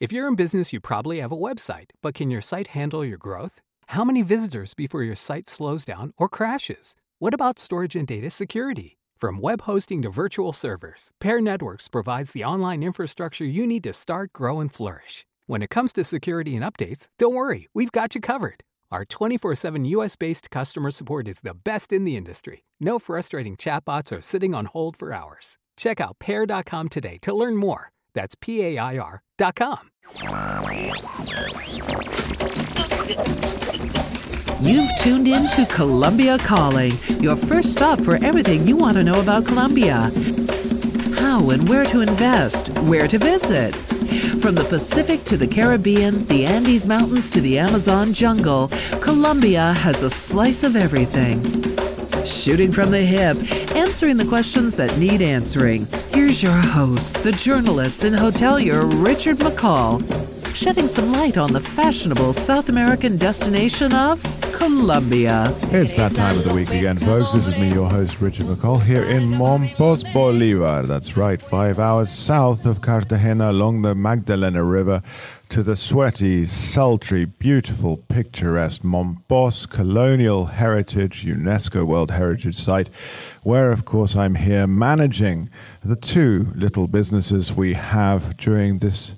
If you're in business, you probably have a website, but can your site handle your growth? How many visitors before your site slows down or crashes? What about storage and data security? From web hosting to virtual servers, Pair Networks provides the online infrastructure you need to start, grow, and flourish. When it comes to security and updates, don't worry, we've got you covered. Our 24/7 US-based customer support is the best in the industry. No frustrating chatbots or sitting on hold for hours. Check out Pair.com today to learn more. That's PAIR.com. You've tuned in to Colombia Calling, your first stop for everything you want to know about Colombia. How and where to invest, where to visit. From the Pacific to the Caribbean, the Andes Mountains to the Amazon jungle, Colombia has a slice of everything. Shooting from the hip, answering the questions that need answering. Here's your host, the journalist and hotelier Richard McCall, shedding some light on the fashionable South American destination of Colombia. It's that time of the week again, folks. This is me, your host, Richard McCall, here in Mompos, Bolivar. That's right, 5 hours south of Cartagena along the Magdalena River to the sweaty, sultry, beautiful, picturesque Mompos Colonial Heritage UNESCO World Heritage Site, where, of course, I'm here managing the two little businesses we have during this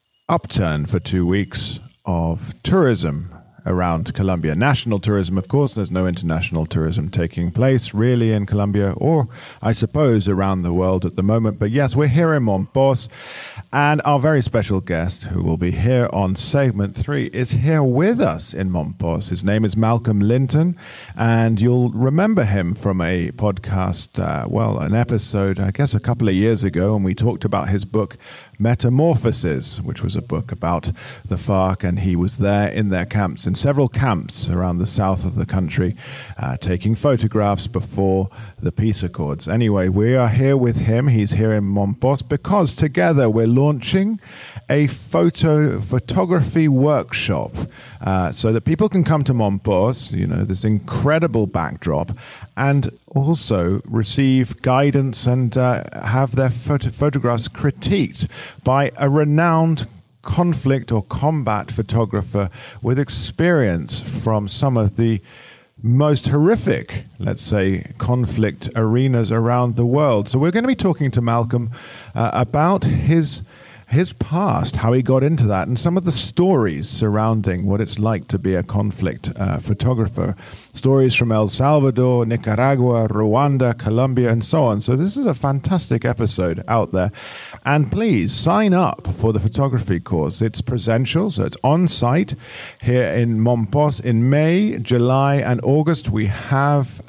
upturn for 2 weeks of tourism around Colombia. National tourism, of course. There's no international tourism taking place really in Colombia, or I suppose around the world at the moment. But yes, we're here in Mompos, and our very special guest, who will be here on segment 3, is here with us in Mompos. His name is Malcolm Linton, and you'll remember him from a podcast, an episode, I guess, a couple of years ago, and we talked about his book, Metamorphosis, which was a book about the FARC, and he was there in their camps, in several camps around the south of the country, taking photographs before the peace accords. Anyway, we are here with him. He's here in Mompos because together we're launching a photography workshop so that people can come to Mompos, this incredible backdrop, and also receive guidance and have their photographs critiqued by a renowned conflict or combat photographer with experience from some of the most horrific, let's say, conflict arenas around the world. So we're going to be talking to Malcolm about his past, how he got into that, and some of the stories surrounding what it's like to be a conflict photographer. Stories from El Salvador, Nicaragua, Rwanda, Colombia, and so on. So this is a fantastic episode out there. And please sign up for the photography course. It's presential, so it's on-site here in Mompos. In May, July, and August, we have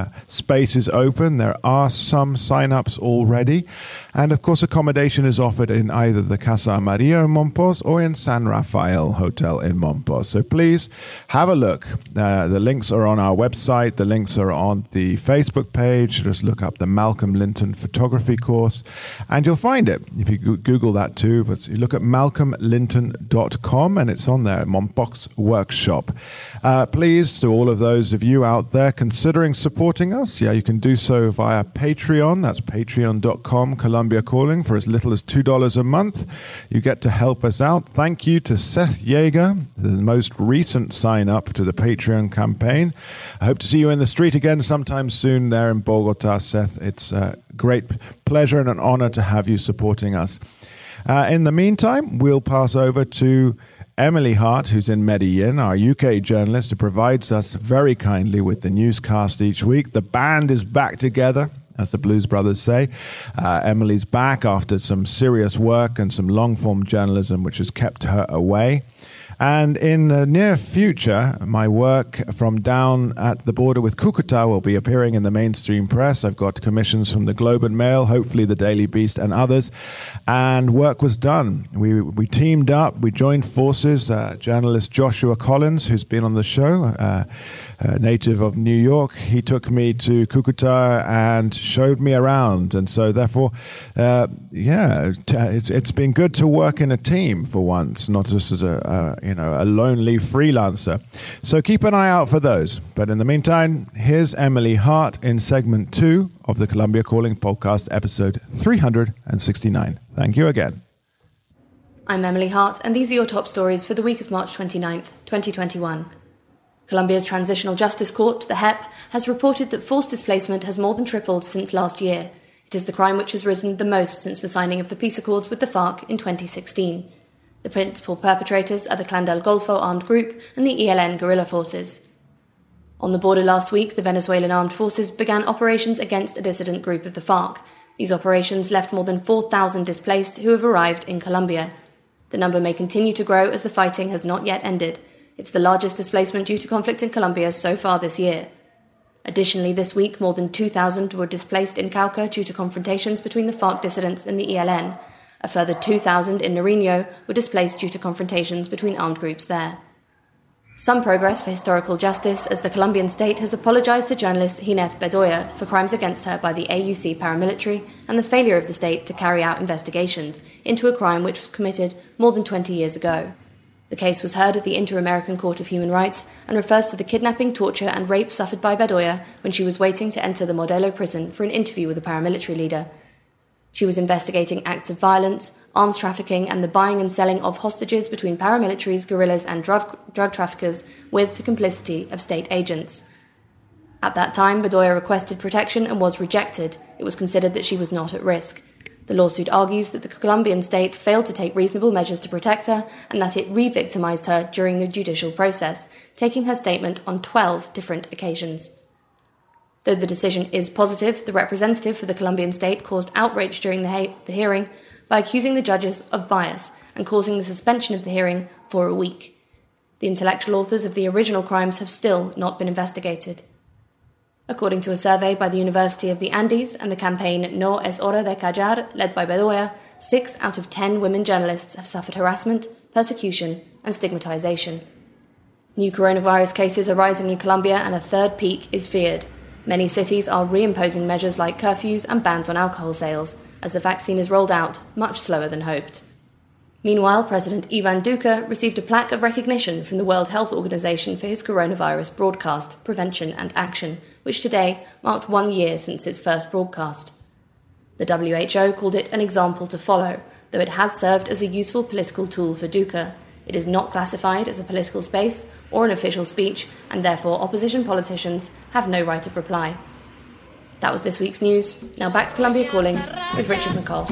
spaces open. There are some sign-ups already. And, of course, accommodation is offered in either the Casa Amarillo in Mompos or in San Rafael Hotel in Mompos. So please have a look. The links are on our website. The links are on the Facebook page. Just look up the Malcolm Linton photography course and you'll find it. If you Google that too, but you look at malcolmlinton.com and it's on there, Mompos Workshop. Please, to all of those of you out there considering supporting us, you can do so via Patreon. That's patreon.com, Colombia Calling, for as little as $2 a month. You get to help us out. Thank you to Seth Yeager, the most recent sign up to the Patreon campaign. I hope to see you in the street again sometime soon there in Bogota, Seth. It's a great pleasure and an honor to have you supporting us. In the meantime, we'll pass over to Emily Hart, who's in Medellin, our UK journalist, who provides us very kindly with the newscast each week. The band is back together, as the Blues Brothers say. Emily's back after some serious work and some long-form journalism, which has kept her away. And in the near future, my work from down at the border with Cucuta will be appearing in the mainstream press. I've got commissions from the Globe and Mail, hopefully the Daily Beast and others. And work was done. We teamed up, we joined forces. Journalist Joshua Collins, who's been on the show, native of New York, he took me to Cucuta and showed me around. And so therefore, it's been good to work in a team for once, not just as a lonely freelancer. So keep an eye out for those. But in the meantime, here's Emily Hart in segment 2 of the Colombia Calling podcast, episode 369. Thank you again. I'm Emily Hart, and these are your top stories for the week of March 29th, 2021. Colombia's Transitional Justice Court, the HEP, has reported that forced displacement has more than tripled since last year. It is the crime which has risen the most since the signing of the peace accords with the FARC in 2016. The principal perpetrators are the Clan del Golfo armed group and the ELN guerrilla forces. On the border last week, the Venezuelan armed forces began operations against a dissident group of the FARC. These operations left more than 4,000 displaced who have arrived in Colombia. The number may continue to grow as the fighting has not yet ended. It's the largest displacement due to conflict in Colombia so far this year. Additionally, this week, more than 2,000 were displaced in Cauca due to confrontations between the FARC dissidents and the ELN. A further 2,000 in Nariño were displaced due to confrontations between armed groups there. Some progress for historical justice, as the Colombian state has apologized to journalist Gineth Bedoya for crimes against her by the AUC paramilitary and the failure of the state to carry out investigations into a crime which was committed more than 20 years ago. The case was heard at the Inter-American Court of Human Rights and refers to the kidnapping, torture and rape suffered by Bedoya when she was waiting to enter the Modelo prison for an interview with a paramilitary leader. She was investigating acts of violence, arms trafficking and the buying and selling of hostages between paramilitaries, guerrillas and drug traffickers with the complicity of state agents. At that time, Bedoya requested protection and was rejected. It was considered that she was not at risk. The lawsuit argues that the Colombian state failed to take reasonable measures to protect her and that it re-victimized her during the judicial process, taking her statement on 12 different occasions. Though the decision is positive, the representative for the Colombian state caused outrage during the hearing by accusing the judges of bias and causing the suspension of the hearing for a week. The intellectual authors of the original crimes have still not been investigated. According to a survey by the University of the Andes and the campaign No es hora de callar, led by Bedoya, 6 out of 10 women journalists have suffered harassment, persecution, and stigmatization. New coronavirus cases are rising in Colombia and a third peak is feared. Many cities are reimposing measures like curfews and bans on alcohol sales, as the vaccine is rolled out much slower than hoped. Meanwhile, President Ivan Duque received a plaque of recognition from the World Health Organization for his coronavirus broadcast, Prevention and Action, which today marked 1 year since its first broadcast. The WHO called it an example to follow, though it has served as a useful political tool for Duque. It is not classified as a political space or an official speech, and therefore opposition politicians have no right of reply. That was this week's news. Now back to Colombia Calling with Richard McCall.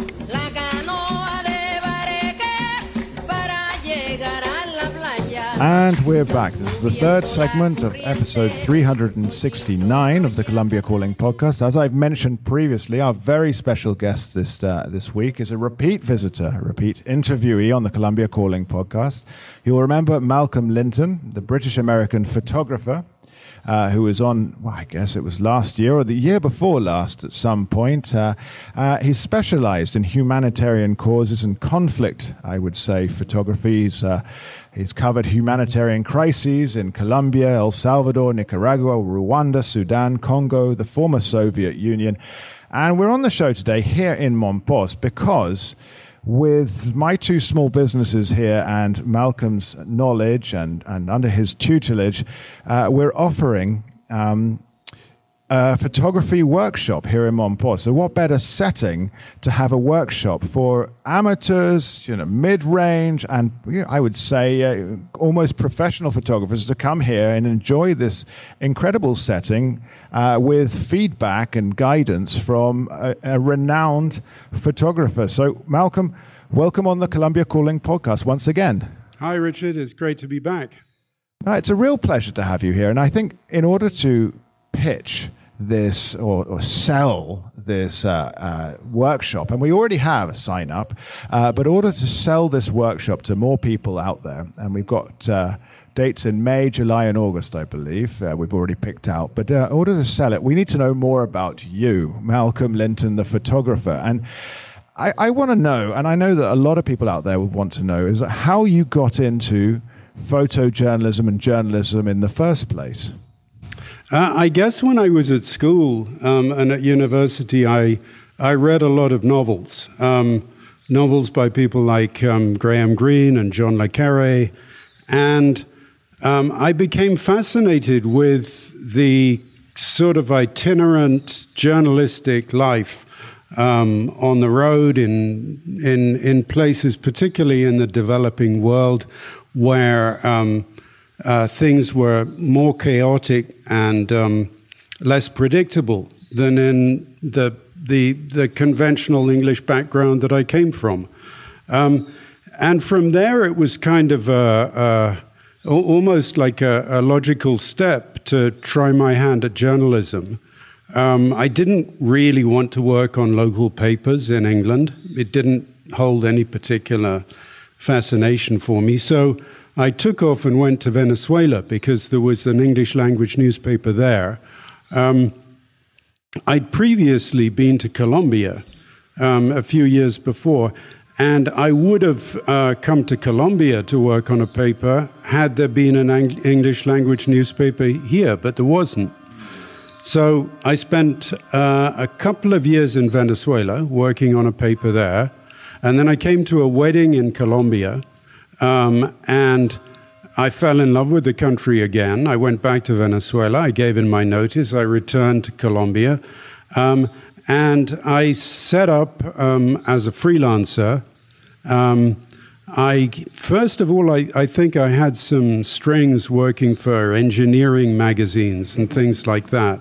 And we're back. This is the third segment of episode 369 of the Colombia Calling podcast. As I've mentioned previously, our very special guest this week is a repeat visitor, a repeat interviewee on the Colombia Calling podcast. You'll remember Malcolm Linton, the British-American photographer, who was on, well, I guess it was last year or the year before last at some point. He's specialized in humanitarian causes and conflict, I would say, photography. He's covered humanitarian crises in Colombia, El Salvador, Nicaragua, Rwanda, Sudan, Congo, the former Soviet Union. And we're on the show today here in Monpós because with my 2 small businesses here and Malcolm's knowledge and under his tutelage, we're offering a photography workshop here in Monpós. So what better setting to have a workshop for amateurs, mid-range, and I would say almost professional photographers to come here and enjoy this incredible setting with feedback and guidance from a renowned photographer. So Malcolm, welcome on the Colombia Calling podcast once again. Hi, Richard. It's great to be back. It's a real pleasure to have you here. And I think in order to pitch this or sell this workshop, and we already have a sign up, but in order to sell this workshop to more people out there, and we've got dates in May, July and August, I believe, we've already picked out, but in order to sell it, we need to know more about you, Malcolm Linton, the photographer. And I want to know, and I know that a lot of people out there would want to know, is how you got into photojournalism and journalism in the first place. I guess when I was at school and at university, I read a lot of novels. Novels by people like Graham Greene and John le Carré. And I became fascinated with the sort of itinerant journalistic life on the road, in places, particularly in the developing world, where things were more chaotic and less predictable than in the conventional English background that I came from. And from there, it was kind of almost like a logical step to try my hand at journalism. I didn't really want to work on local papers in England. It didn't hold any particular fascination for me. So I took off and went to Venezuela because there was an English language newspaper there. I'd previously been to Colombia a few years before, and I would have come to Colombia to work on a paper had there been an English language newspaper here, but there wasn't. So I spent a couple of years in Venezuela working on a paper there, and then I came to a wedding in Colombia, and I fell in love with the country again. I went back to Venezuela. I gave in my notice. I returned to Colombia. And I set up as a freelancer. First of all, I think I had some strings working for engineering magazines and things like that.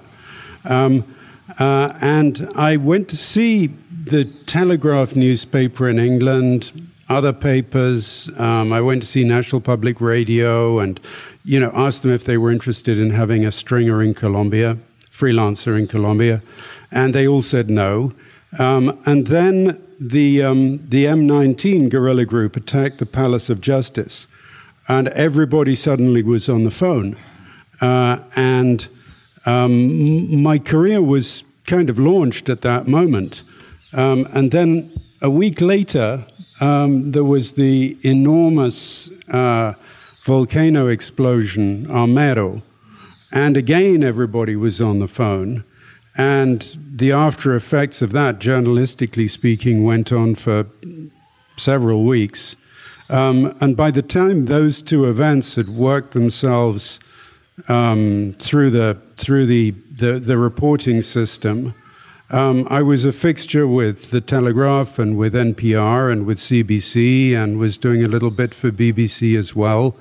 And I went to see the Telegraph newspaper in England, other papers. I went to see National Public Radio and, asked them if they were interested in having a stringer in Colombia, freelancer in Colombia. And they all said no. And then the M19 guerrilla group attacked the Palace of Justice. And everybody suddenly was on the phone. And my career was kind of launched at that moment. And then a week later, there was the enormous volcano explosion, Armero. And again, everybody was on the phone. And the after effects of that, journalistically speaking, went on for several weeks. And by the time those two events had worked themselves through the reporting system, I was a fixture with the Telegraph and with NPR and with CBC and was doing a little bit for BBC as well.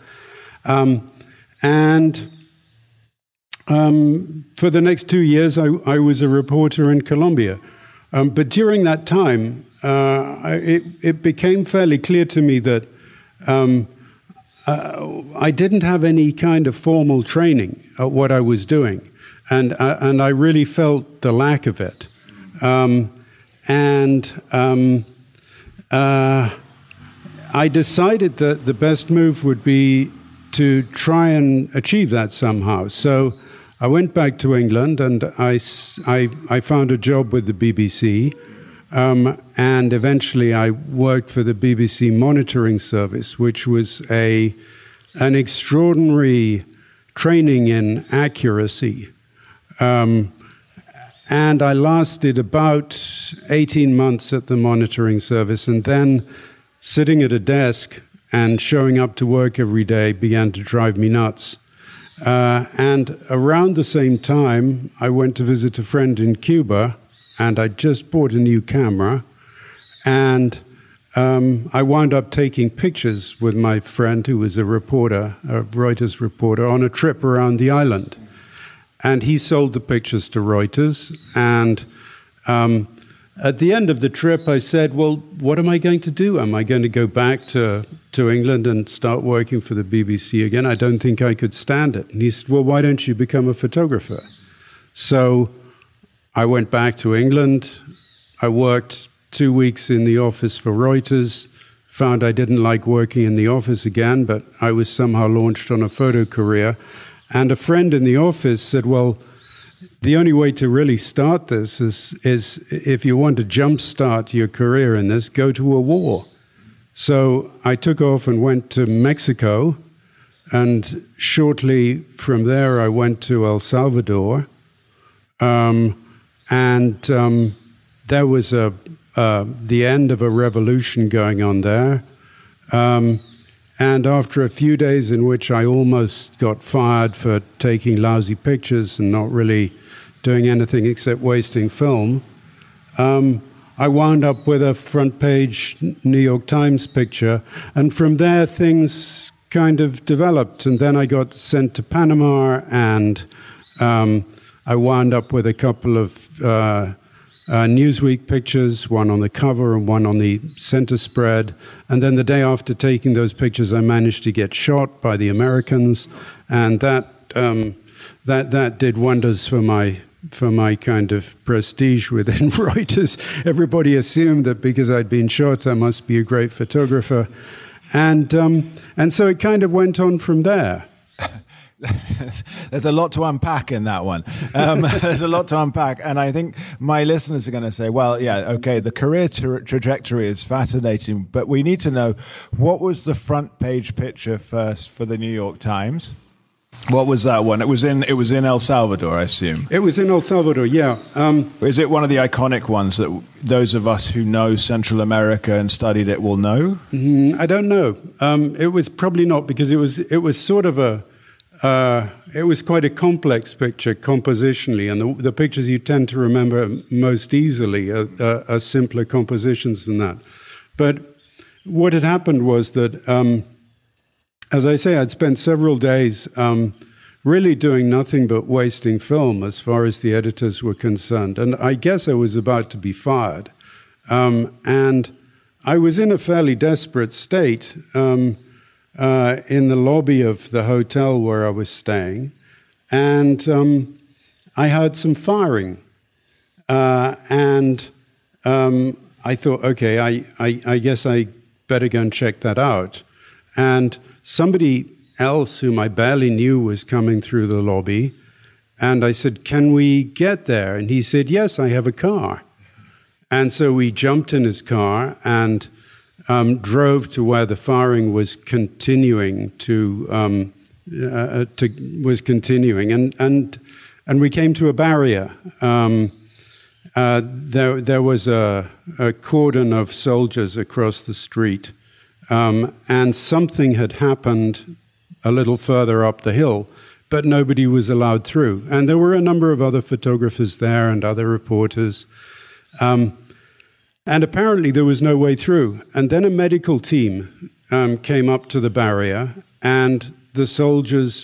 For the next 2 years, I was a reporter in Colombia. But during that time, it became fairly clear to me that I didn't have any kind of formal training at what I was doing. And I really felt the lack of it. I decided that the best move would be to try and achieve that somehow. So I went back to England and I found a job with the BBC, and eventually I worked for the BBC Monitoring Service, which was an extraordinary training in accuracy. And I lasted about 18 months at the Monitoring Service, and then sitting at a desk and showing up to work every day began to drive me nuts. And around the same time, I went to visit a friend in Cuba, and I just bought a new camera. And I wound up taking pictures with my friend, who was a reporter, a Reuters reporter, on a trip around the island. And he sold the pictures to Reuters. And at the end of the trip, I said, well, what am I going to do? Am I going to go back to England and start working for the BBC again? I don't think I could stand it. And he said, well, why don't you become a photographer? So I went back to England. I worked 2 weeks in the office for Reuters, found I didn't like working in the office again, but I was somehow launched on a photo career. And a friend in the office said, well, the only way to really start this is if you want to jumpstart your career in this, go to a war. So I took off and went to Mexico, and shortly from there I went to El Salvador, and there was the end of a revolution going on there. And after a few days in which I almost got fired for taking lousy pictures and not really doing anything except wasting film, I wound up with a front page New York Times picture, and from there things kind of developed, and then I got sent to Panama, and I wound up with a couple of Newsweek pictures, one on the cover and one on the center spread. And then the day after taking those pictures, I managed to get shot by the Americans, and that did wonders for my kind of prestige within Reuters. Everybody assumed that because I'd been shot, I must be a great photographer, and so it kind of went on from there. There's a lot to unpack in that one. There's a lot to unpack. And I think my listeners are going to say, well, yeah, okay, the career trajectory is fascinating, but we need to know, what was the front page picture first for the New York Times? What was that one? It was in El Salvador, I assume. It was in El Salvador, yeah. Is it one of the iconic ones that those of us who know Central America and studied it will know? I don't know. It was probably not, because it was sort of it was quite a complex picture compositionally, and the pictures you tend to remember most easily are simpler compositions than that. But what had happened was that, as I say, I'd spent several days really doing nothing but wasting film as far as the editors were concerned. And I guess I was about to be fired. And I was in a fairly desperate state in the lobby of the hotel where I was staying, and I heard some firing, and I thought, okay, I guess I better go and check that out. And somebody else whom I barely knew was coming through the lobby, and I said, "Can we get there?" And he said, "Yes, I have a car." And so we jumped in his car and drove to where the firing was continuing and we came to a barrier. There was a cordon of soldiers across the street, and something had happened a little further up the hill, but nobody was allowed through. And there were a number of other photographers there and other reporters. And apparently there was no way through. And then a medical team came up to the barrier, and the soldiers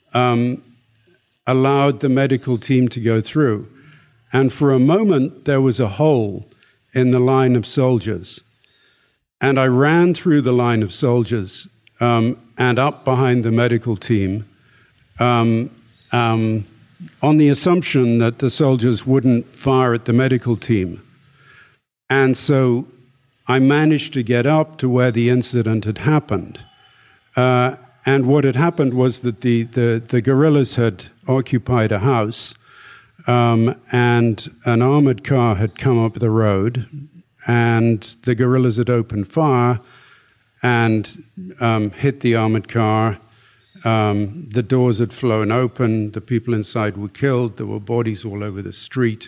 allowed the medical team to go through. And for a moment, there was a hole in the line of soldiers. And I ran through the line of soldiers and up behind the medical team on the assumption that the soldiers wouldn't fire at the medical team. And so I managed to get up to where the incident had happened. And what had happened was that the guerrillas had occupied a house, and an armored car had come up the road, and the guerrillas had opened fire and hit the armored car. The doors had flown open. The people inside were killed. There were bodies all over the street.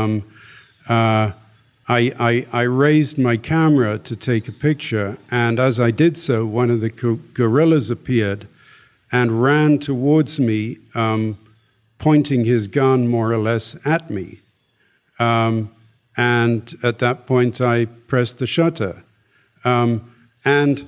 I raised my camera to take a picture, and as I did so, one of the guerrillas appeared and ran towards me, pointing his gun more or less at me. And at that point, I pressed the shutter. And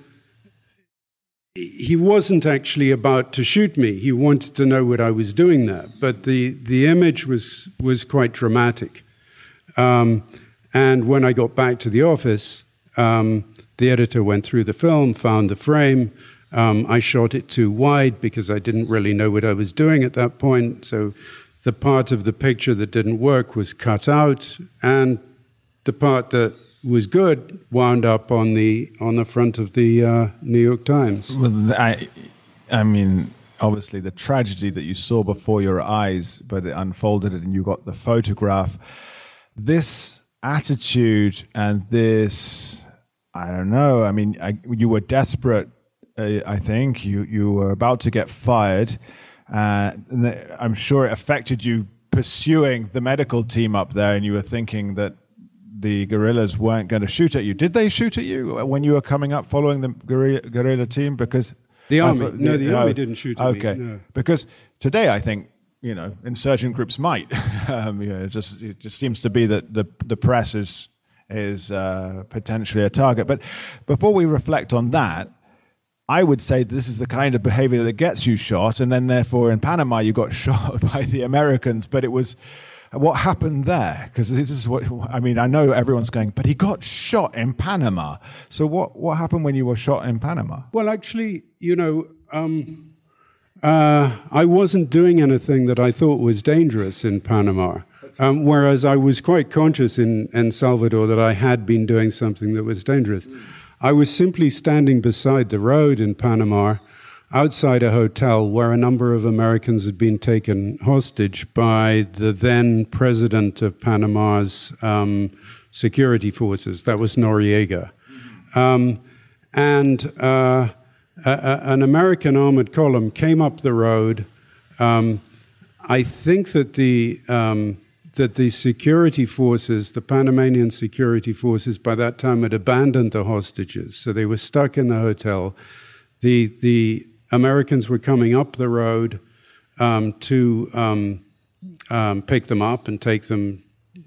he wasn't actually about to shoot me. He wanted to know what I was doing there. But the image was quite dramatic. And when I got back to the office, the editor went through the film, found the frame. I shot it too wide because I didn't really know what I was doing at that point. So the part of the picture that didn't work was cut out, and the part that was good wound up on the front of the New York Times. Well, I mean, obviously the tragedy that you saw before your eyes, but it unfolded and you got the photograph. This attitude and this, I don't know, I mean, you were desperate, I think. You were about to get fired. And I'm sure it affected you pursuing the medical team up there, and you were thinking that the guerrillas weren't going to shoot at you. Did they shoot at you when you were coming up following the guerrilla team? Because the army, the army didn't shoot at me. Okay, no. Because today I think, insurgent groups might. It just seems to be that the press is is potentially a target. But before we reflect on that, I would say this is the kind of behavior that gets you shot, and then therefore in Panama you got shot by the Americans. But it was what happened there, because this is what I mean. I know everyone's going, but he got shot in Panama. So what happened when you were shot in Panama? Well, actually, I wasn't doing anything that I thought was dangerous in Panama. Whereas I was quite conscious in El Salvador that I had been doing something that was dangerous. I was simply standing beside the road in Panama, outside a hotel where a number of Americans had been taken hostage by the then president of Panama's security forces. That was Noriega. An American armored column came up the road. I think that the security forces, the Panamanian security forces, by that time had abandoned the hostages, so they were stuck in the hotel. The Americans were coming up the road to pick them up and take them,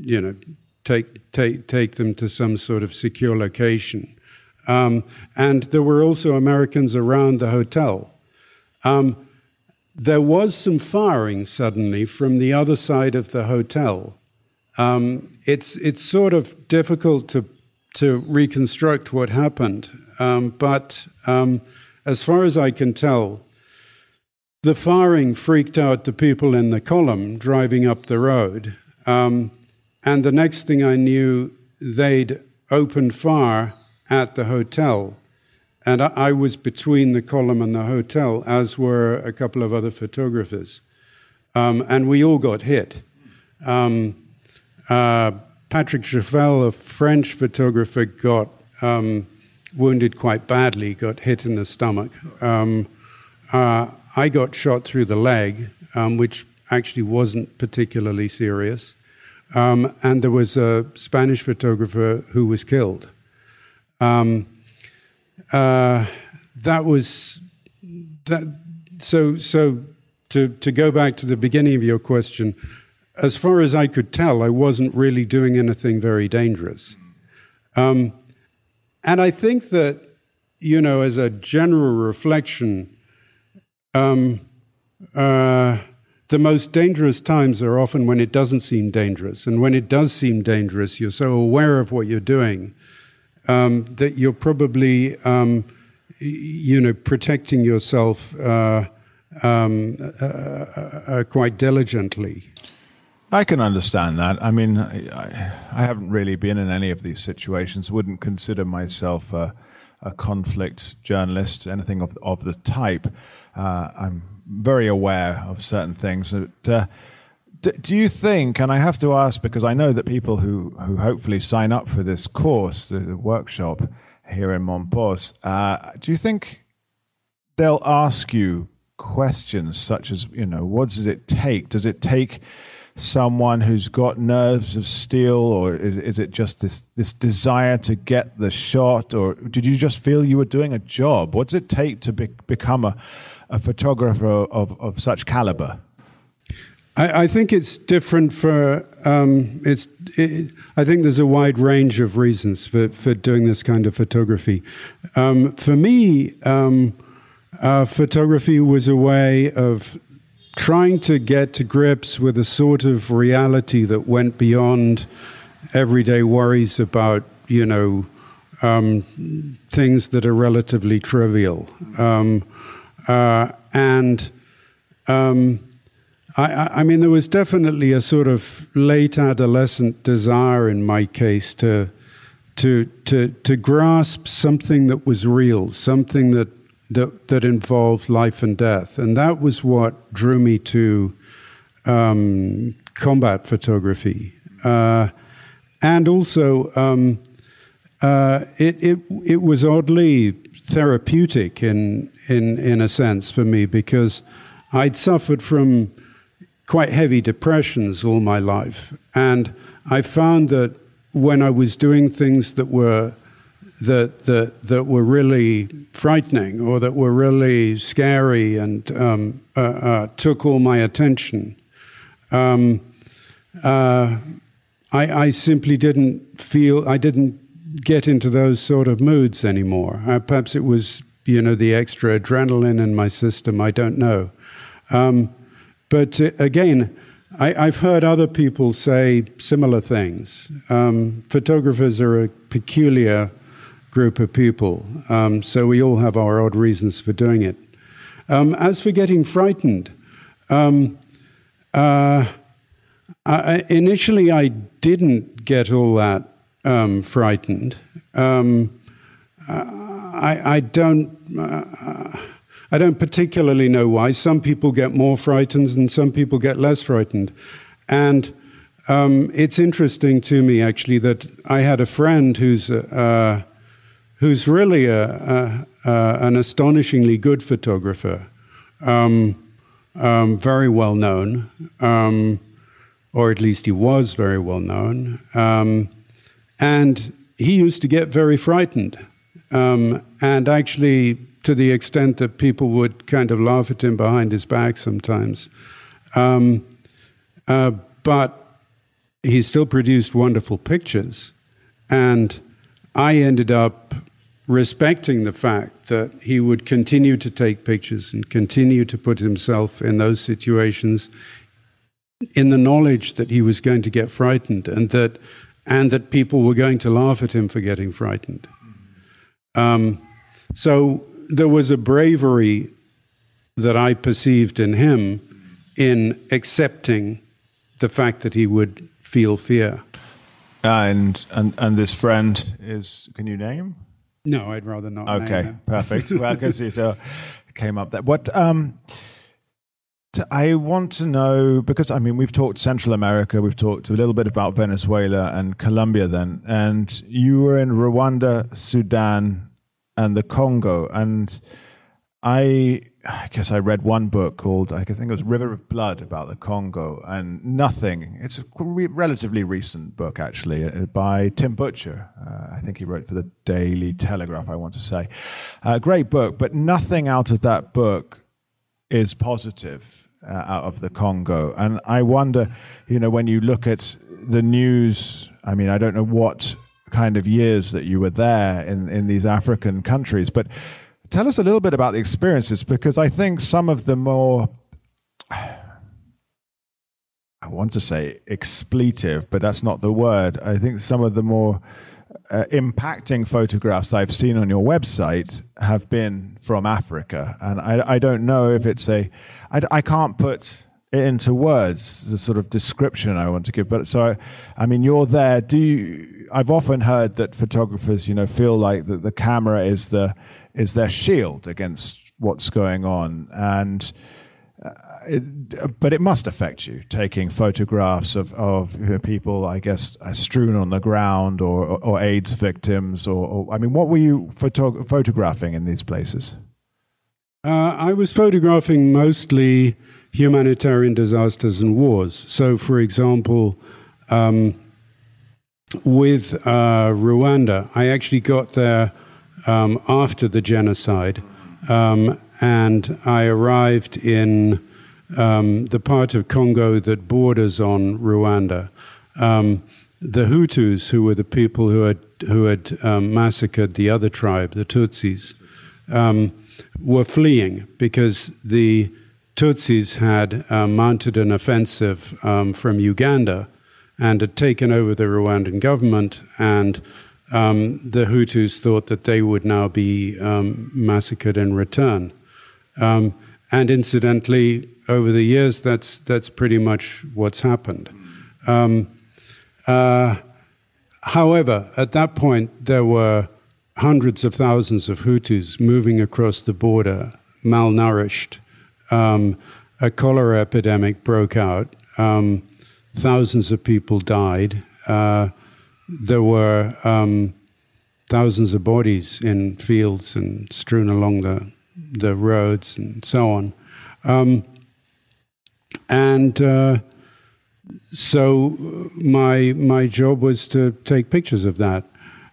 take them to some sort of secure location. And there were also Americans around the hotel. There was some firing suddenly from the other side of the hotel. It's sort of difficult to reconstruct what happened, but as far as I can tell, the firing freaked out the people in the column driving up the road, and the next thing I knew, they'd opened fire at the hotel. And I was between the column and the hotel, as were a couple of other photographers. And we all got hit. Patrick Chauvel, a French photographer, got wounded quite badly, got hit in the stomach. I got shot through the leg, which actually wasn't particularly serious. And there was a Spanish photographer who was killed. That was that. So to go back to the beginning of your question, as far as I could tell, I wasn't really doing anything very dangerous. And I think that, as a general reflection, the most dangerous times are often when it doesn't seem dangerous. And when it does seem dangerous, you're so aware of what you're doing that you're probably, protecting yourself quite diligently. I can understand that. I mean, I haven't really been in any of these situations. Wouldn't consider myself a conflict journalist, anything of the type. I'm very aware of certain things. Do you think, and I have to ask because I know that people who hopefully sign up for this course, the workshop here in Montpos, do you think they'll ask you questions such as, what does it take? Does it take someone who's got nerves of steel, or is it just this desire to get the shot, or did you just feel you were doing a job? What does it take to become a photographer of such caliber? I think it's different for, I think there's a wide range of reasons for doing this kind of photography. For me, photography was a way of trying to get to grips with a sort of reality that went beyond everyday worries about, things that are relatively trivial. I mean, there was definitely a sort of late adolescent desire in my case to grasp something that was real, something that involved life and death, and that was what drew me to combat photography, and also it was oddly therapeutic in a sense for me, because I'd suffered from quite heavy depressions all my life, and I found that when I was doing things that were really frightening or that were really scary and took all my attention, I simply didn't get into those sort of moods anymore. Perhaps it was, the extra adrenaline in my system. I don't know. But again, I've heard other people say similar things. Photographers are a peculiar group of people, so we all have our odd reasons for doing it. As for getting frightened, initially I didn't get all that frightened. I don't particularly know why. Some people get more frightened and some people get less frightened. And it's interesting to me, actually, that I had a friend who's really an astonishingly good photographer, very well known, or at least he was very well known. And he used to get very frightened. And actually, to the extent that people would kind of laugh at him behind his back sometimes. But he still produced wonderful pictures. And I ended up respecting the fact that he would continue to take pictures and continue to put himself in those situations in the knowledge that he was going to get frightened and that people were going to laugh at him for getting frightened. So there was a bravery that I perceived in him in accepting the fact that he would feel fear. And this friend is, can you name? No, I'd rather not. Okay, name him. Perfect. Well, because it came up there. What I want to know, because we've talked Central America, we've talked a little bit about Venezuela and Colombia then, and you were in Rwanda, Sudan, and the Congo, and I guess I read one book called, I think it was River of Blood, about the Congo, and nothing. It's a relatively recent book, actually, by Tim Butcher. I think he wrote for the Daily Telegraph, I want to say. Great book, but nothing out of that book is positive out of the Congo. And I wonder, when you look at the news, I don't know what kind of years that you were there in these African countries, but tell us a little bit about the experiences, because I think some of the more, I want to say expletive, but that's not the word. I think some of the more impacting photographs I've seen on your website have been from Africa. And I don't know if it's I can't put it into words, the sort of description I want to give. But so, you're there. I've often heard that photographers, feel like that the camera is their shield against what's going on, and but it must affect you taking photographs of people, I guess, strewn on the ground or AIDS victims, or what were you photographing in these places? I was photographing mostly humanitarian disasters and wars. So, for example, with Rwanda, I actually got there after the genocide, and I arrived in the part of Congo that borders on Rwanda. The Hutus, who were the people who had massacred the other tribe, the Tutsis, were fleeing because the Tutsis had mounted an offensive from Uganda and had taken over the Rwandan government, and the Hutus thought that they would now be massacred in return. And incidentally, over the years, that's pretty much what's happened. However, at that point, there were hundreds of thousands of Hutus moving across the border, malnourished. A cholera epidemic broke out. Thousands of people died. There were thousands of bodies in fields and strewn along the roads and so on. So my job was to take pictures of that.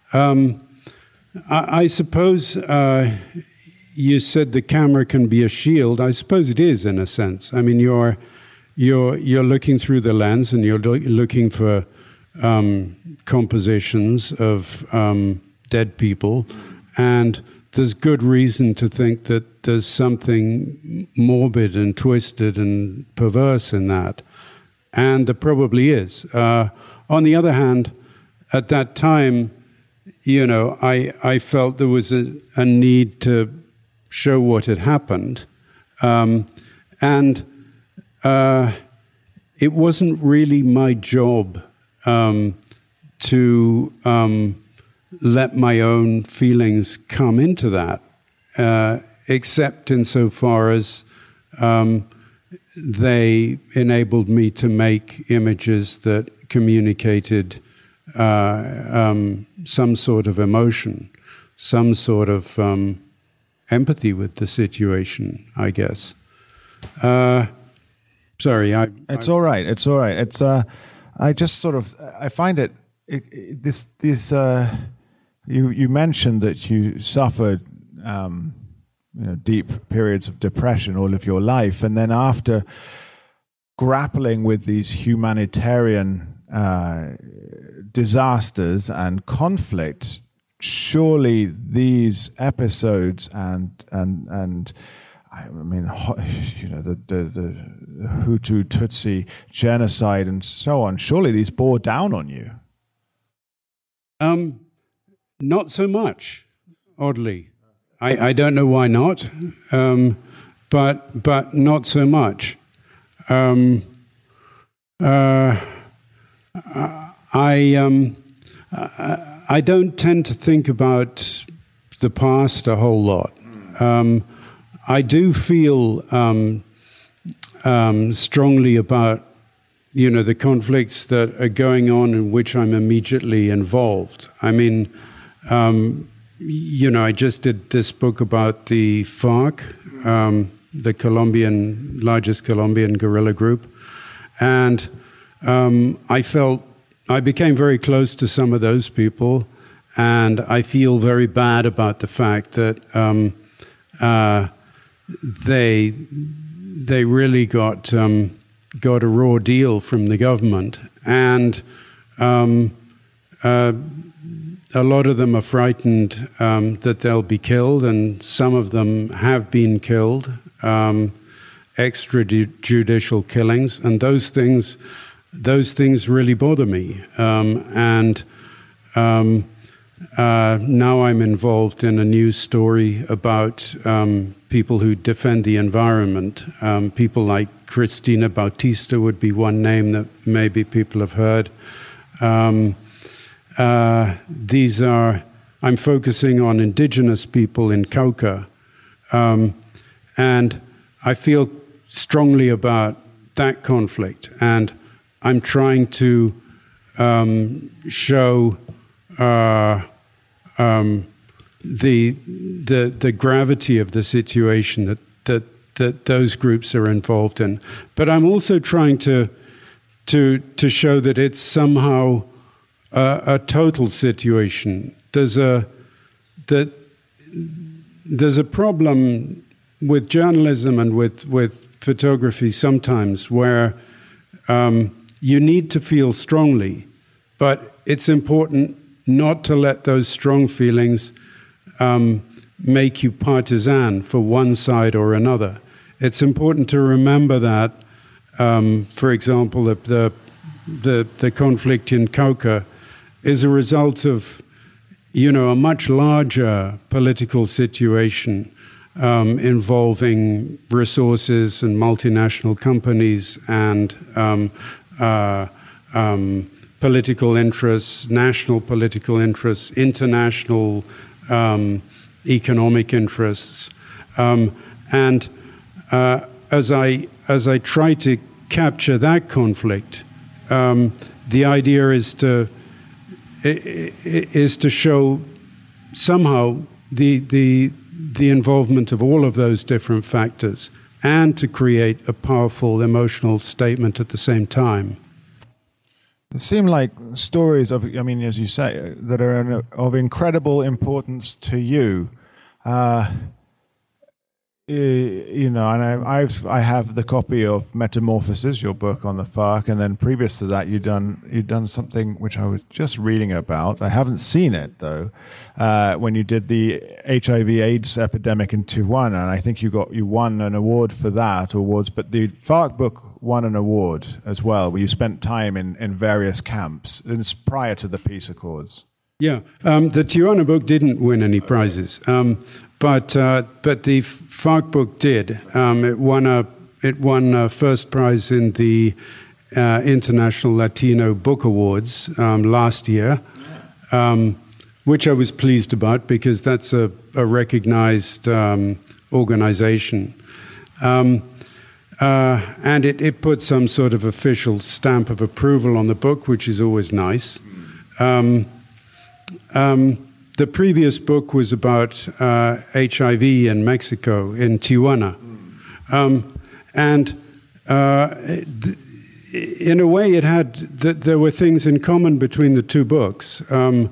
I suppose you said the camera can be a shield. I suppose it is, in a sense. You're looking through the lens and you're looking for compositions of dead people, and there's good reason to think that there's something morbid and twisted and perverse in that, and there probably is. On the other hand, at that time, I felt there was a need to show what had happened, and it wasn't really my job to let my own feelings come into that, except insofar as they enabled me to make images that communicated some sort of emotion, some sort of empathy with the situation, I guess. Sorry, It's all right. It's all right. It's I just sort of I find it you mentioned that you suffered deep periods of depression all of your life, and then after grappling with these humanitarian disasters and conflict, surely these episodes and I mean, the Hutu Tutsi genocide and so on, surely these bore down on you. Not so much, oddly. I don't know why not, but not so much. I don't tend to think about the past a whole lot. I do feel strongly about the conflicts that are going on in which I'm immediately involved. I mean, I just did this book about the FARC, the largest Colombian guerrilla group, and I became very close to some of those people, and I feel very bad about the fact that they really got a raw deal from the government, and a lot of them are frightened that they'll be killed, and some of them have been killed, extrajudicial killings, and those things really bother me. Now I'm involved in a news story about people who defend the environment. People like Cristina Bautista would be one name that maybe people have heard. I'm focusing on indigenous people in Cauca, and I feel strongly about that conflict, and I'm trying to show the gravity of the situation that those groups are involved in. But I'm also trying to show that it's somehow a total situation. There's a problem with journalism and with photography sometimes where you need to feel strongly, but it's important not to let those strong feelings make you partisan for one side or another. It's important to remember that, for example, the conflict in Cauca is a result of, a much larger political situation involving resources and multinational companies and political interests, national political interests, international economic interests, and as I try to capture that conflict, the idea is to show somehow the involvement of all of those different factors, and to create a powerful emotional statement at the same time. They seem like stories of, as you say, that are of incredible importance to you. You know, and I have the copy of Metamorphosis, your book on the FARC, and then previous to that, you'd done something which I was just reading about. I haven't seen it though. When you did the HIV/AIDS epidemic in Tijuana, and I think you won an award for that, but the FARC book won an award as well, where you spent time in various camps. It's prior to the peace accords. Yeah, the Tijuana book didn't win any prizes. But the FARC book did. It won a first prize in the International Latino Book Awards last year, which I was pleased about because that's a recognized organization. And it put some sort of official stamp of approval on the book, which is always nice. The previous book was about HIV in Mexico, in Tijuana. In a way, there were things in common between the two books. The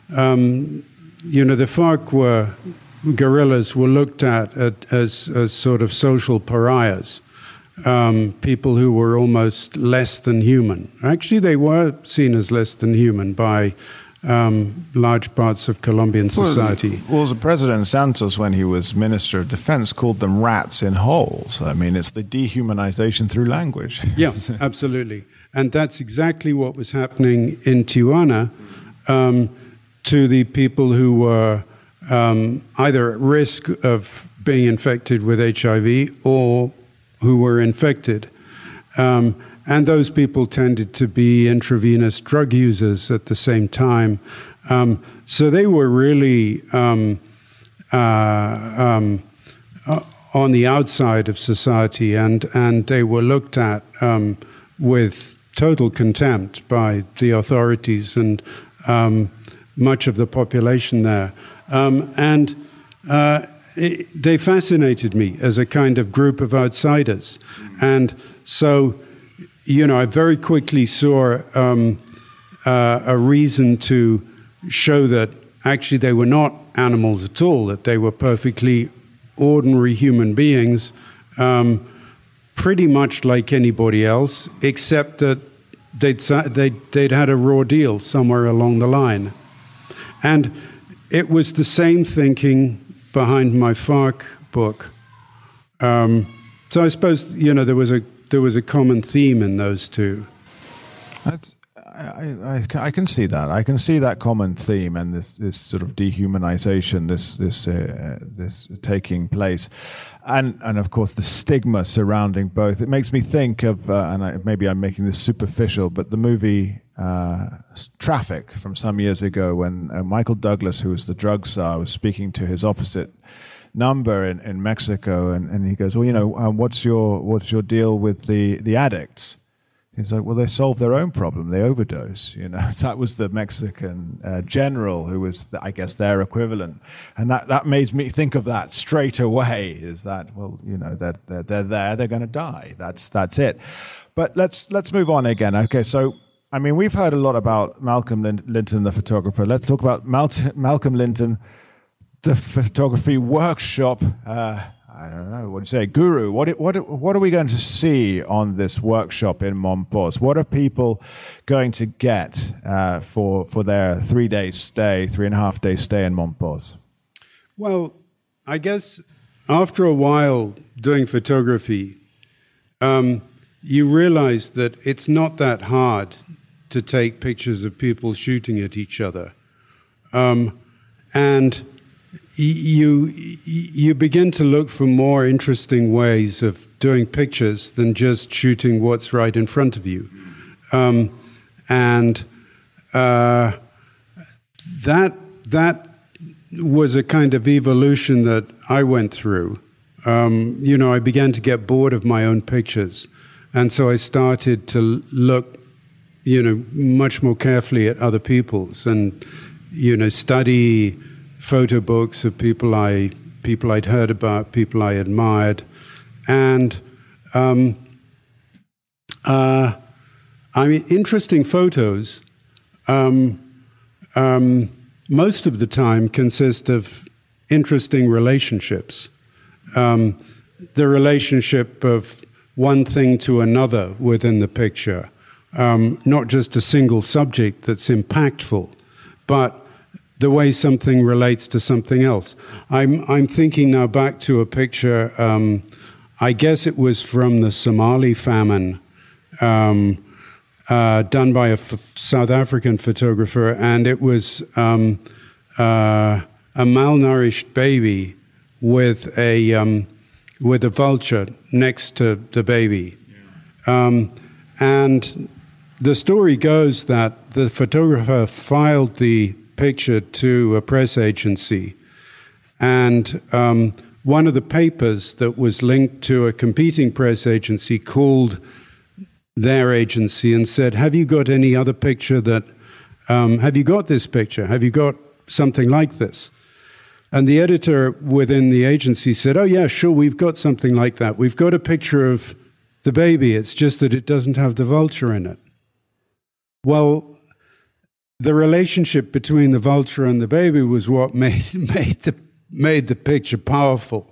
FARC guerrillas were looked at as sort of social pariahs, people who were almost less than human. Actually, they were seen as less than human by large parts of Colombian society. Well, the President Santos, when he was Minister of Defense, called them rats in holes. I mean, it's the dehumanization through language. Yeah, absolutely. And that's exactly what was happening in Tijuana to the people who were either at risk of being infected with HIV or who were infected. And those people tended to be intravenous drug users at the same time. So they were really on the outside of society, and they were looked at with total contempt by the authorities and much of the population there. They fascinated me as a kind of group of outsiders. And so, I very quickly saw a reason to show that actually they were not animals at all, that they were perfectly ordinary human beings, pretty much like anybody else, except that they'd had a raw deal somewhere along the line. And it was the same thinking behind my FARC book. So I suppose, there was a common theme in those two. I can see that. I can see that common theme and this sort of dehumanization, this taking place, and of course the stigma surrounding both. It makes me think of, maybe I'm making this superficial, but the movie Traffic from some years ago, when Michael Douglas, who was the drug czar, was speaking to his opposite number in Mexico, and he goes, well, what's your deal with the addicts? He's like, well, they solve their own problem. They overdose. That was the Mexican general who was, I guess, their equivalent, and that made me think of that straight away. Is that, well, they're there, they're going to die. That's it. But let's move on again. Okay, so I mean, we've heard a lot about Malcolm Linton, the photographer. Let's talk about Malcolm Linton, the photography workshop. I don't know, what do you say, guru? What are we going to see on this workshop in Mompox? What are people going to get for their 3.5 day stay in Mompox? Well, I guess after a while doing photography, you realize that it's not that hard to take pictures of people shooting at each other. And you begin to look for more interesting ways of doing pictures than just shooting what's right in front of you. That was a kind of evolution that I went through. I began to get bored of my own pictures, and so I started to look, much more carefully at other people's, and study photo books of people I'd heard about, people I admired, and interesting photos. Most of the time consist of interesting relationships. the relationship of one thing to another within the picture, not just a single subject that's impactful, but the way something relates to something else. I'm thinking now back to a picture, I guess it was from the Somali famine, done by a South African photographer, and it was a malnourished baby with a vulture next to the baby. And the story goes that the photographer filed the picture to a press agency, and one of the papers that was linked to a competing press agency called their agency and said, have you got any other picture that, have you got this picture? Have you got something like this? And the editor within the agency said, oh yeah, sure, we've got something like that. We've got a picture of the baby, it's just that it doesn't have the vulture in it. Well, the relationship between the vulture and the baby was what made the picture powerful.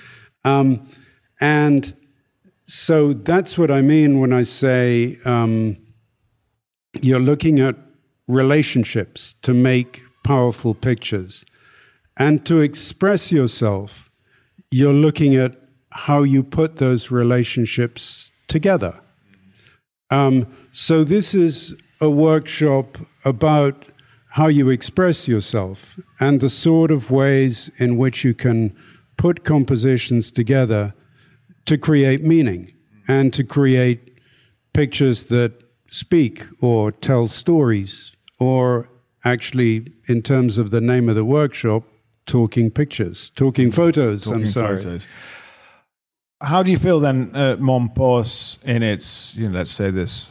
And so that's what I mean when I say you're looking at relationships to make powerful pictures. And to express yourself, you're looking at how you put those relationships together. So this is a workshop about how you express yourself and the sort of ways in which you can put compositions together to create meaning and to create pictures that speak or tell stories, or actually, in terms of the name of the workshop, talking pictures, talking photos. Photos. How do you feel then, Mompos, in its, let's say this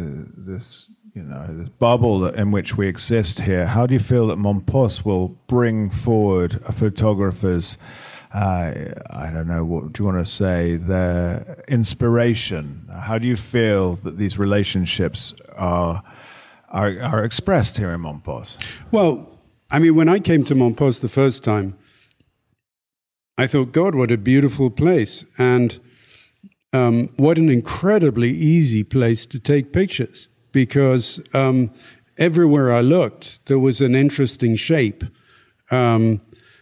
bubble in which we exist here? How do you feel that Mompos will bring forward a photographer's, I don't know, what do you want to say, their inspiration? How do you feel that these relationships are expressed here in Mompos? Well, I mean, when I came to Mompos the first time, I thought, God, what a beautiful place. And what an incredibly easy place to take pictures. Because everywhere I looked, there was an interesting shape, or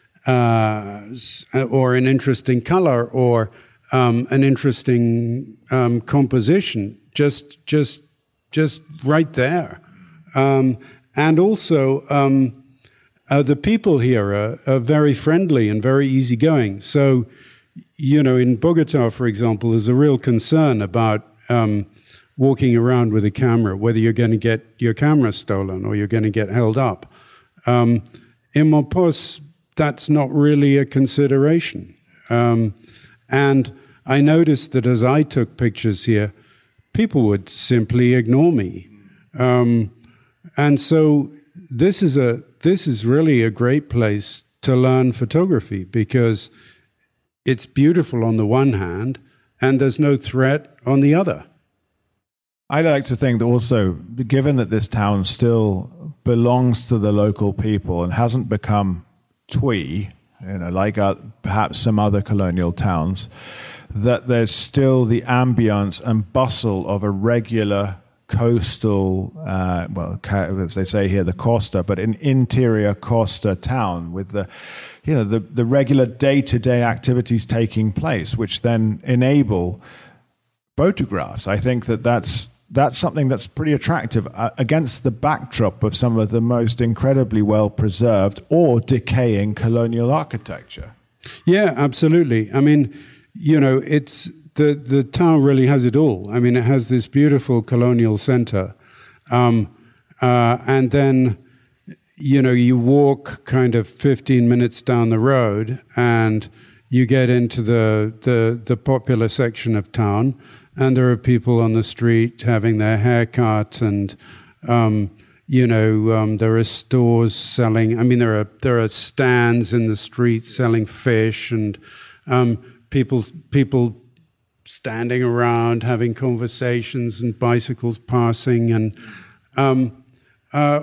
an interesting color, or an interesting composition, just right there. And also, the people here are very friendly and very easygoing. So, in Bogota, for example, there's a real concern about walking around with a camera, whether you're going to get your camera stolen or you're going to get held up. In Mompos, that's not really a consideration. And I noticed that as I took pictures here, people would simply ignore me. And so this is really a great place to learn photography, because it's beautiful on the one hand, and there's no threat on the other. I like to think that also, given that this town still belongs to the local people and hasn't become twee, like perhaps some other colonial towns, that there's still the ambience and bustle of a regular coastal, as they say here, the costa, but an interior costa town with the regular day-to-day activities taking place, which then enable photographs. I think that's something that's pretty attractive against the backdrop of some of the most incredibly well-preserved or decaying colonial architecture. Yeah, absolutely. I mean, it's the town really has it all. I mean, it has this beautiful colonial center, and then you walk kind of 15 minutes down the road, and you get into the popular section of town. And there are people on the street having their hair cut, and there are stores selling. I mean, there are stands in the street selling fish, and people standing around having conversations, and bicycles passing, and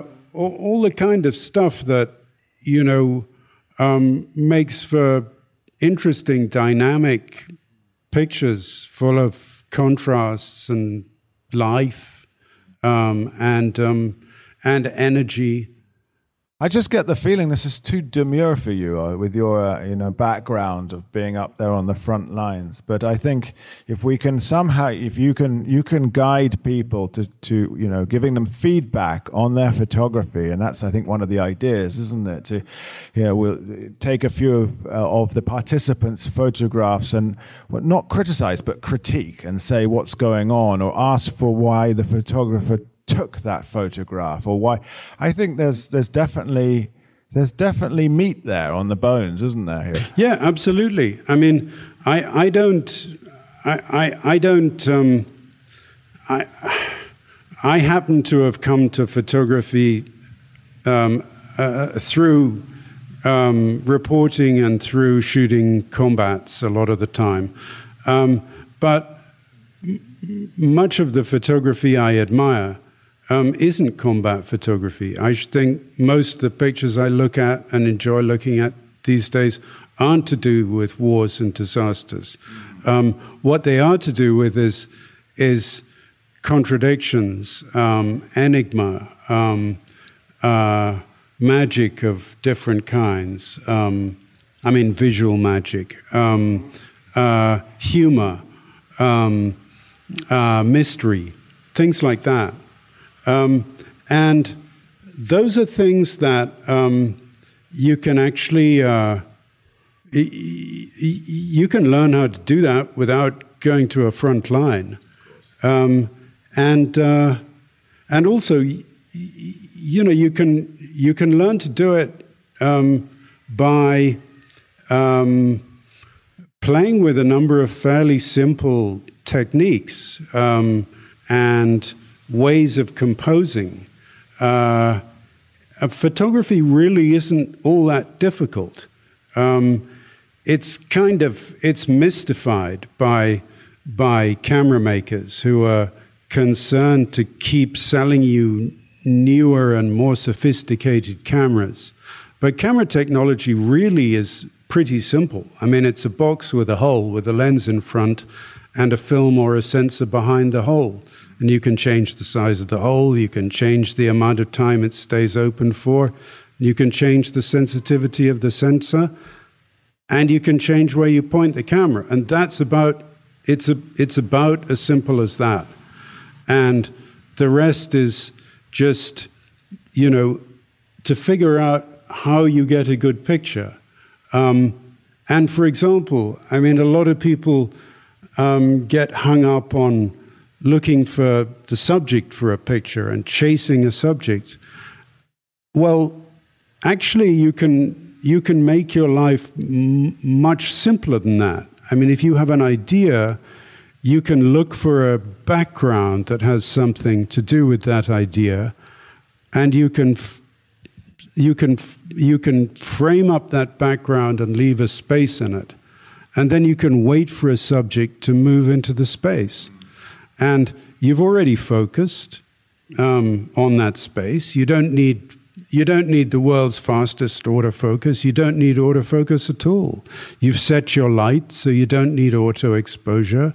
all the kind of stuff that makes for interesting, dynamic pictures full of contrasts and life and energy. I just get the feeling this is too demure for you with your background of being up there on the front lines. But I think if we can somehow, if you can guide people to giving them feedback on their photography, and that's I think one of the ideas, isn't it? To we'll take a few of the participants' photographs and not criticize but critique and say what's going on, or ask for why the photographer took that photograph, or why. I think there's definitely meat there on the bones, isn't there? Here? Yeah, absolutely. I mean, I happen to have come to photography through reporting and through shooting combats a lot of the time, but much of the photography I admire isn't combat photography. I think most of the pictures I look at and enjoy looking at these days aren't to do with wars and disasters. What they are to do with is contradictions, enigma, magic of different kinds. Visual magic, humor, mystery, things like that. And those are things that you can actually you can learn how to do that without going to a front line, and also you can learn to do it by playing with a number of fairly simple techniques and ways of composing. Photography really isn't all that difficult. It's mystified by camera makers who are concerned to keep selling you newer and more sophisticated cameras. But camera technology really is pretty simple. I mean, it's a box with a hole with a lens in front and a film or a sensor behind the hole. And you can change the size of the hole, you can change the amount of time it stays open for, you can change the sensitivity of the sensor, and you can change where you point the camera. And that's about as simple as that. And the rest is just, to figure out how you get a good picture. And for example, I mean, a lot of people get hung up on looking for the subject for a picture and chasing a subject. Well, actually, you can make your life much simpler than that. I mean, if you have an idea, you can look for a background that has something to do with that idea, and you can frame up that background and leave a space in it, and then you can wait for a subject to move into the space. And you've already focused on that space. You don't need the world's fastest autofocus. You don't need autofocus at all. You've set your light, so you don't need auto exposure.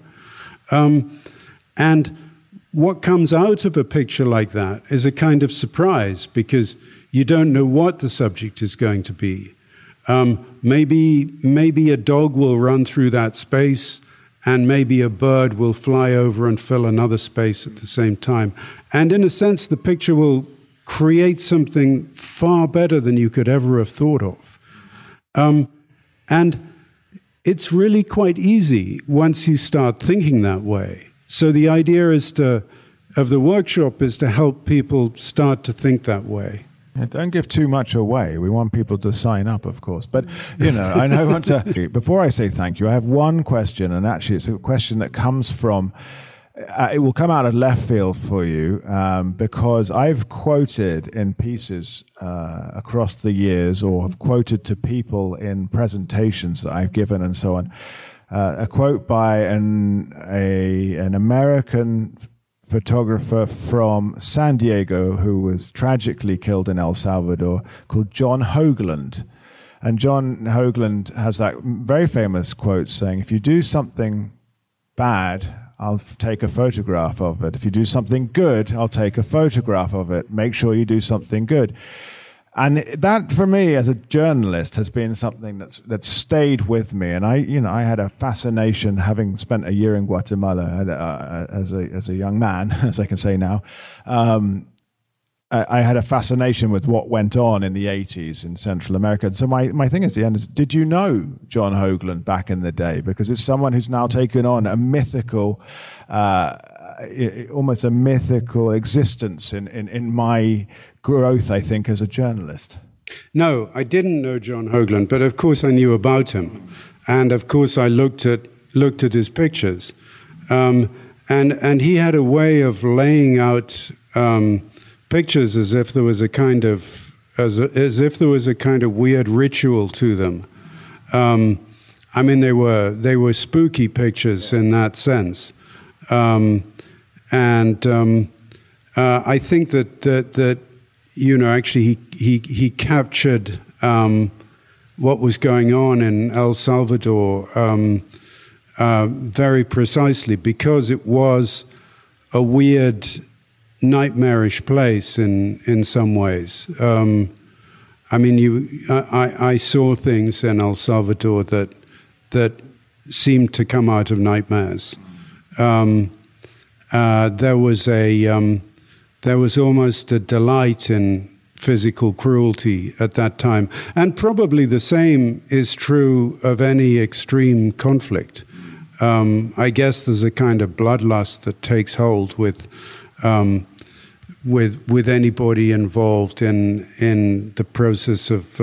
And what comes out of a picture like that is a kind of surprise, because you don't know what the subject is going to be. Maybe a dog will run through that space, and maybe a bird will fly over and fill another space at the same time. And in a sense, the picture will create something far better than you could ever have thought of. And it's really quite easy once you start thinking that way. So the idea of the workshop is to help people start to think that way. Yeah, don't give too much away. We want people to sign up, of course. But, I want to... Before I say thank you, I have one question, and actually it's a question that comes from... it will come out of left field for you, because I've quoted in pieces across the years, or have quoted to people in presentations that I've given and so on, a quote by an American photographer from San Diego who was tragically killed in El Salvador, called John Hoagland. And John Hoagland has that very famous quote saying, if you do something bad, I'll take a photograph of it. If you do something good, I'll take a photograph of it. Make sure you do something good. And that, for me, as a journalist, has been something that's stayed with me. And I had a fascination, having spent a year in Guatemala as a young man, as I can say now. I had a fascination with what went on in the 80s in Central America. And so my thing at the end is, did you know John Hoagland back in the day? Because it's someone who's now taken on a mythical, almost a mythical existence in my growth, I think, as a journalist. No, I didn't know John Hoagland, but of course I knew about him. And of course I looked at his pictures. And he had a way of laying out pictures as if there was a kind of weird ritual to them. I mean, they were spooky pictures in that sense, and I think that actually he captured what was going on in El Salvador very precisely, because it was a weird, nightmarish place in some ways. I mean, I saw things in El Salvador that seemed to come out of nightmares. There was almost a delight in physical cruelty at that time, and probably the same is true of any extreme conflict. I guess there's a kind of bloodlust that takes hold with anybody involved in the process of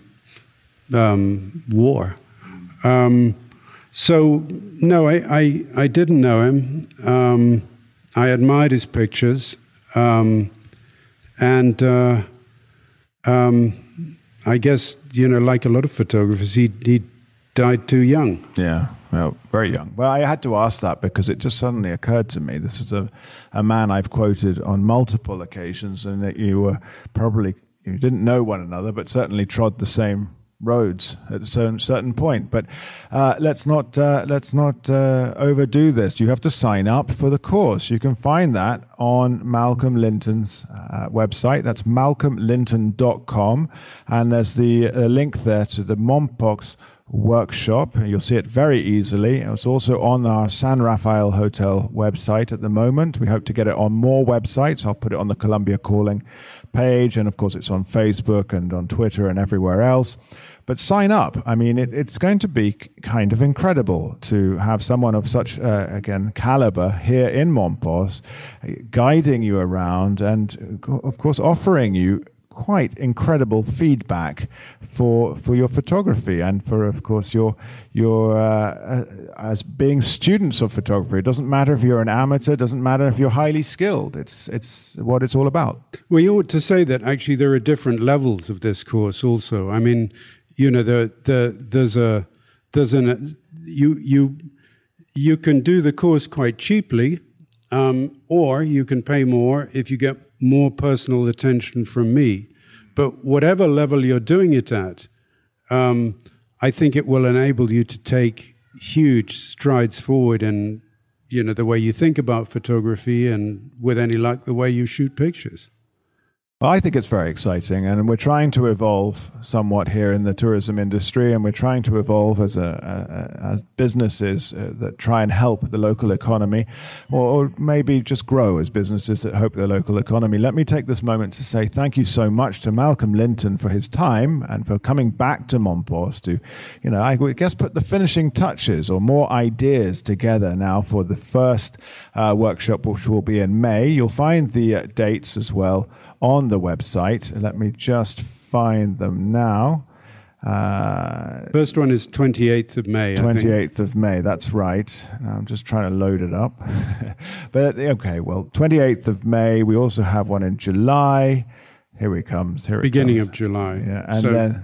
war. So no, I didn't know him. I admired his pictures, and I guess, like a lot of photographers, he died too young. Yeah. Well, very young. Well, I had to ask that because it just suddenly occurred to me. This is a man I've quoted on multiple occasions, and that you didn't know one another, but certainly trod the same roads at a certain point. But let's not overdo this. You have to sign up for the course. You can find that on Malcolm Linton's website. That's malcolmlinton.com, and there's the link there to the Mompox workshop. You'll see it very easily. It's also on our San Rafael Hotel website at the moment. We hope to get it on more websites. I'll put it on the Columbia Calling page, and of course it's on Facebook and on Twitter and everywhere else. But sign up. I mean, it's going to be kind of incredible to have someone of such, caliber here in Mompos, guiding you around and, of course, offering you quite incredible feedback for your photography and for, of course, your as being students of photography. It doesn't matter if you're an amateur. It doesn't matter if you're highly skilled. It's what it's all about. Well, you ought to say that actually there are different levels of this course also. I mean, you can do the course quite cheaply, or you can pay more if you get more personal attention from me. But whatever level you're doing it at, I think it will enable you to take huge strides forward in, the way you think about photography, and with any luck, the way you shoot pictures. Well, I think it's very exciting, and we're trying to evolve somewhat here in the tourism industry, and we're trying to evolve as businesses that try and help the local economy, or maybe just grow as businesses that help the local economy. Let me take this moment to say thank you so much to Malcolm Linton for his time and for coming back to Mompos to, I guess, put the finishing touches or more ideas together now for the first workshop, which will be in May. You'll find the dates as well on the website. Let me just find them now. First one is 28th of May. 28th of May, that's right. Now I'm just trying to load it up. But okay, well, 28th of May. We also have one in July. Here it comes. Beginning of July. Yeah, and then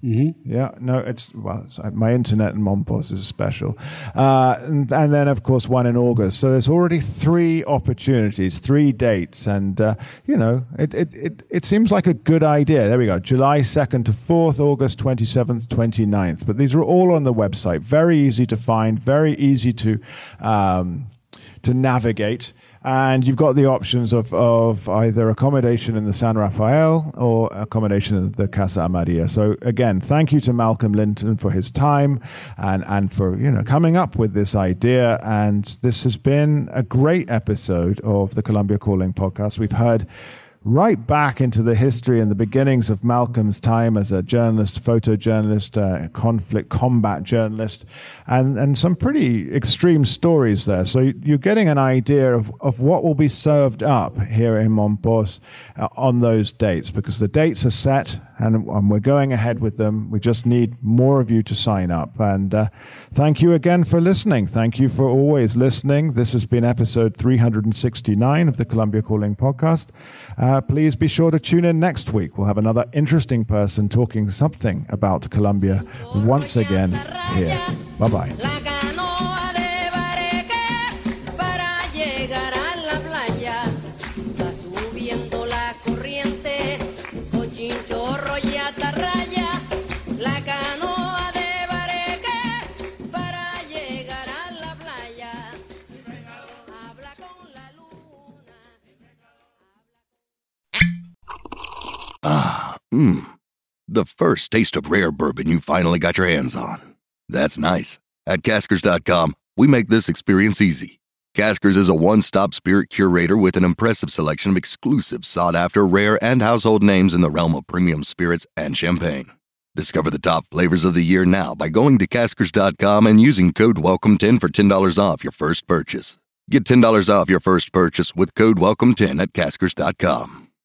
Mm-hmm. Yeah, no, it's my internet in Mompos is special. And then, of course, one in August. So there's already 3 opportunities, 3 dates. And, it seems like a good idea. There we go. July 2nd to 4th, August 27th, 29th. But these are all on the website. Very easy to find, very easy to navigate. And you've got the options of either accommodation in the San Rafael or accommodation in the Casa Amarilla. So again, thank you to Malcolm Linton for his time and for coming up with this idea. And this has been a great episode of the Colombia Calling podcast. We've heard right back into the history and the beginnings of Malcolm's time as a journalist, photojournalist, conflict combat journalist, and some pretty extreme stories there. So you're getting an idea of what will be served up here in Mompos on those dates, because the dates are set and we're going ahead with them. We just need more of you to sign up. And thank you again for listening. Thank you for always listening. This has been episode 369 of the Colombia Calling podcast. Please be sure to tune in next week. We'll have another interesting person talking something about Colombia once again here. Bye-bye. The first taste of rare bourbon you finally got your hands on. That's nice. At Caskers.com, we make this experience easy. Caskers is a one-stop spirit curator with an impressive selection of exclusive, sought-after, rare, and household names in the realm of premium spirits and champagne. Discover the top flavors of the year now by going to Caskers.com and using code WELCOME10 for $10 off your first purchase. Get $10 off your first purchase with code WELCOME10 at Caskers.com.